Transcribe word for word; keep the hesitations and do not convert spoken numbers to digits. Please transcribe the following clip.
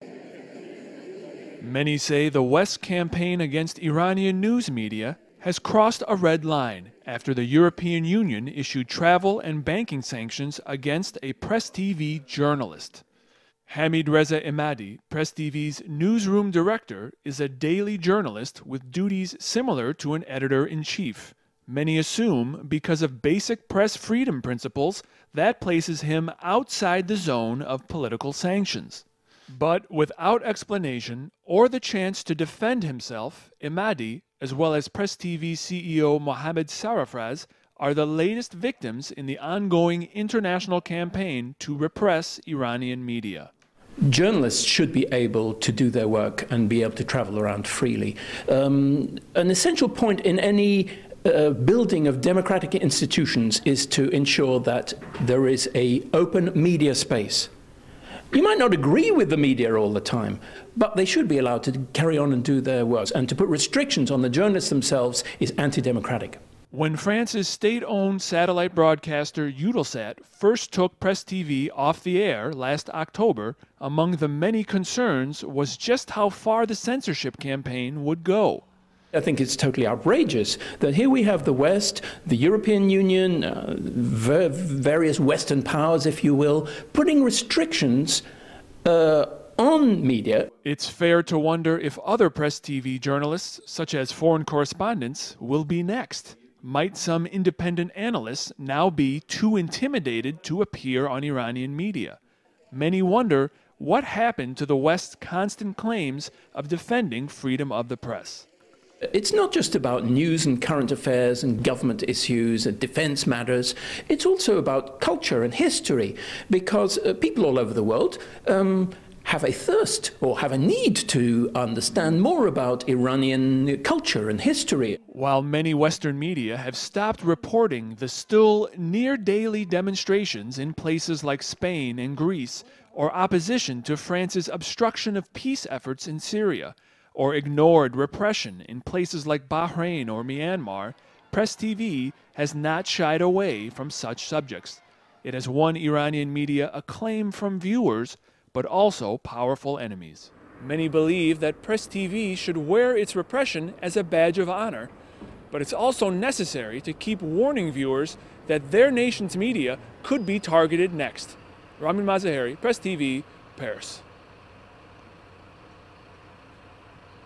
Many say the West's campaign against Iranian news media has crossed a red line after the European Union issued travel and banking sanctions against a Press T V journalist. Hamid Reza Emadi, Press T V's newsroom director, is a daily journalist with duties similar to an editor-in-chief. Many assume, because of basic press freedom principles, that places him outside the zone of political sanctions. But without explanation or the chance to defend himself, Emadi, as well as Press T V C E O Mohammad Sarafraz, are the latest victims in the ongoing international campaign to repress Iranian media. Journalists should be able to do their work and be able to travel around freely. Um, an essential point in any uh, building of democratic institutions is to ensure that there is an open media space. You might not agree with the media all the time, but they should be allowed to carry on and do their work. And to put restrictions on the journalists themselves is anti-democratic. When France's state-owned satellite broadcaster Eutelsat first took Press T V off the air last October, among the many concerns was just how far the censorship campaign would go. I think it's totally outrageous that here we have the West, the European Union, uh, ver various Western powers, if you will, putting restrictions uh, on media. It's fair to wonder if other Press T V journalists, such as foreign correspondents, will be next. Might some independent analysts now be too intimidated to appear on Iranian media? Many wonder what happened to the West's constant claims of defending freedom of the press. It's not just about news and current affairs and government issues and defense matters. It's also about culture and history, because uh, people all over the world um, have a thirst or have a need to understand more about Iranian culture and history. While many Western media have stopped reporting the still near-daily demonstrations in places like Spain and Greece, or opposition to France's obstruction of peace efforts in Syria, or ignored repression in places like Bahrain or Myanmar, Press T V has not shied away from such subjects. It has won Iranian media acclaim from viewers, but also powerful enemies. Many believe that Press T V should wear its repression as a badge of honor, but it's also necessary to keep warning viewers that their nation's media could be targeted next. Ramin Mazaheri, Press T V, Paris.